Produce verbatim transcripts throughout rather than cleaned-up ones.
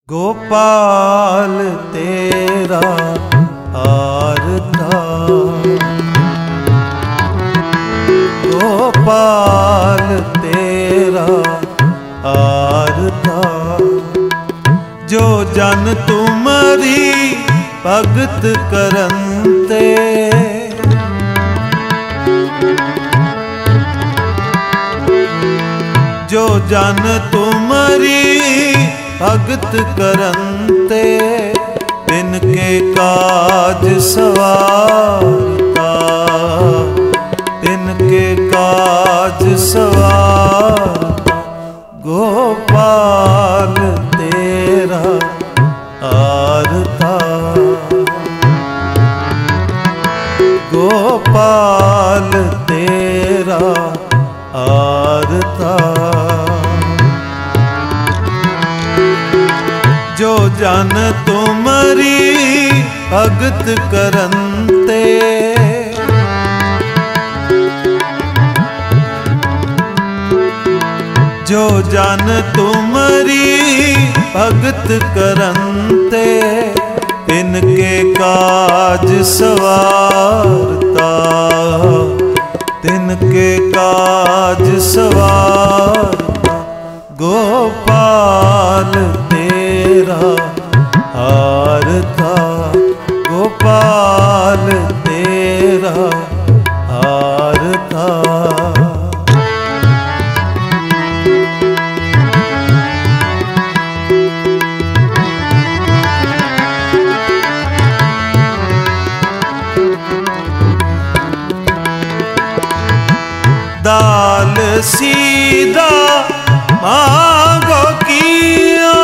गोपाल तेरा आरता, गोपाल तेरा आरता, जो जन तुम्हारी भगत करंते, जो जन तुम्हारी भगत करंते, तिनके काज सवारता, तिनके काज सवारता, गोपाल तेरा आरता, गोपाल तेरा आरता, जो जन तुम्हारी भगत करंते, जो जन तुम्हारी भगत करंते, तिनके काज सवारता, तिनके काज सवारता, गोपाल तेरा आरता, गोपाल तेरा आरता। दाल सीधा मांगो किया,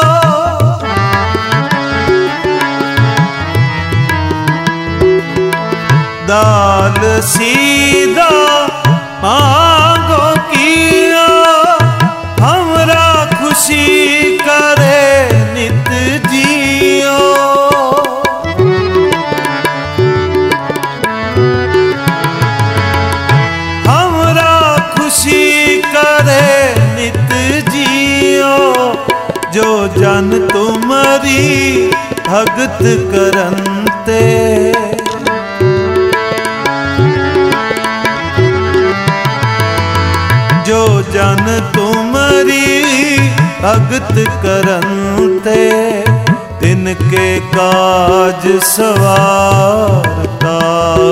दाल सीधा मांगो किया, हमरा खुशी करे नित जियो, हमरा खुशी करे नित जियो, जो जन तुम्हारी भगत करंते, जो जन तुम्हारी भगत करंते, तिनके काज सवारता,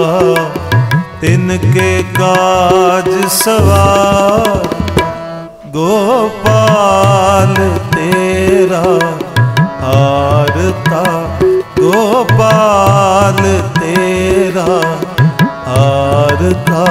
तिनके काज सवारता, गोपाल तेरा आरता, गोपाल तेरा आरता।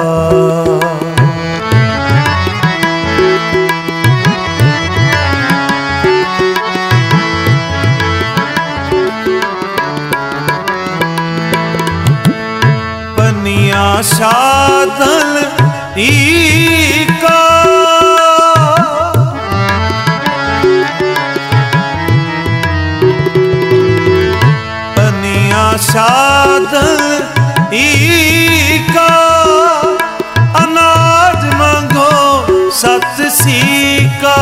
पनिया साधन टीका, पनिया साधन टीका, अनाज मांगो सत सीका,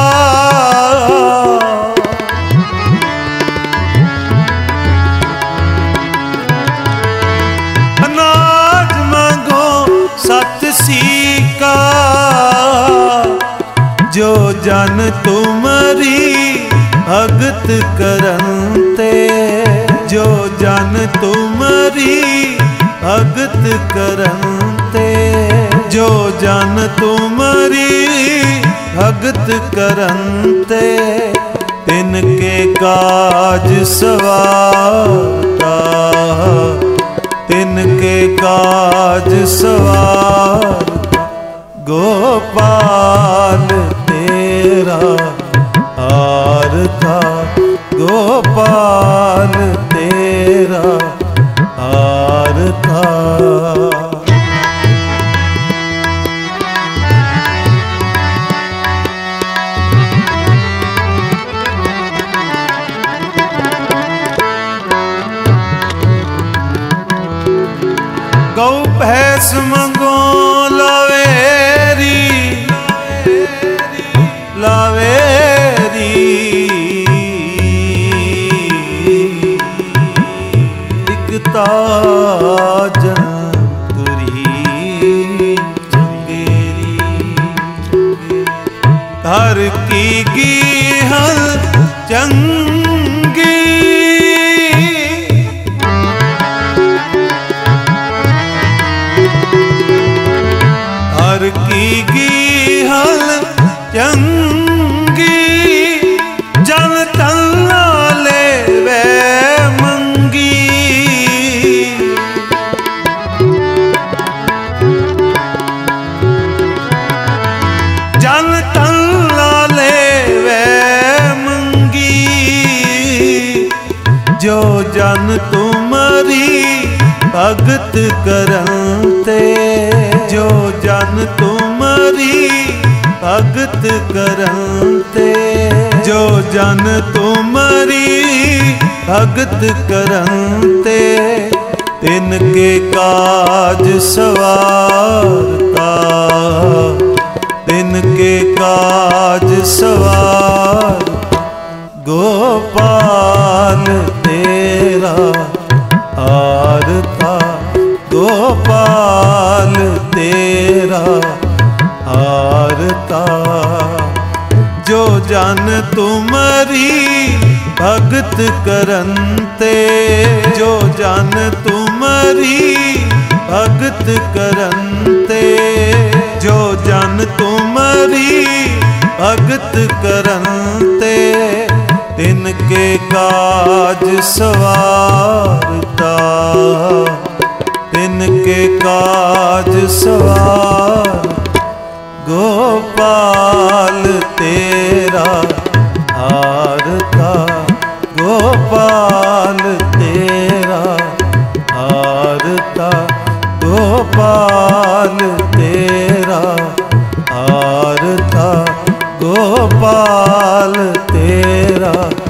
सत सीका, जो जन तुम्हारी भगत करंते, जो जन तुम्हारी भगत करंते, जो जन तुम्हारी भगत करंते, तिनके काज सवारता, तिनके काज सवारता, गोपाल तेरा आरता, गोपाल तेरा आरता। गौ भैंस मंगो लवेरी, लवेरी ਚੰਗੀ। ਹਰ ਕੀ ਗੀ ਹਲ ਚੰਗੀ, ਜਨ ਤਨ ਲੈਵੇ ਮੰਗੀ। ਜਨ ਤਨ ਲੈਵੇ ਮੰਗੀ, ਜੋ ਜਨ ਤੁਮਰੀ ਭਗਤ ਕਰਨ ਤੇ। ਜੋ ਜਨ ਤੁਮਰੀ ਭਗਤ ਕਰਨ ਤੇ। ਜੋ ਜਨ ਤੁਮਰੀ ਭਗਤ ਕਰਨ ਤੇ। ਤਿਨ ਕੇ ਕਾਜ ਸਵਾਰਤਾ, ਤਿਨ ਕੇ ਕਾਜ ਸਵਾਰ। ਗੋਪਾਲ ਤੇਰਾ ਆਰਤਾ, ਗੋਪਾਲ ਤੇਰਾ ਆਰਤਾ। ਜੋ ਜਨ ਤੁਮਰੀ ਭਗਤ ਕਰਨ ਤੇ। ਜੋ ਜਨ ਤੁਮਰੀ ਭਗਤ ਕਰਨ ਤੇ। ਜੋ ਜਨ ਤੁਮਰੀ ਭਗਤ ਕਰਨ ਤੇ। ਤਿਨ ਕੇ ਕਾਜ ਸਵਾਰਤਾ, ਤਿਨ ਕੇ ਕਾਜ ਸਵਾਰ। ਗੋਪਾਲ ਤੇਰਾ ਆਰਤਾ, ਗੋਪਾਲ ਤੇਰਾ ਆਰਤਾ। ਗੋਪਾਲ ਤੇਰਾ ਆਰਤਾ, ਗੋਪਾਲ ਤੇਰਾ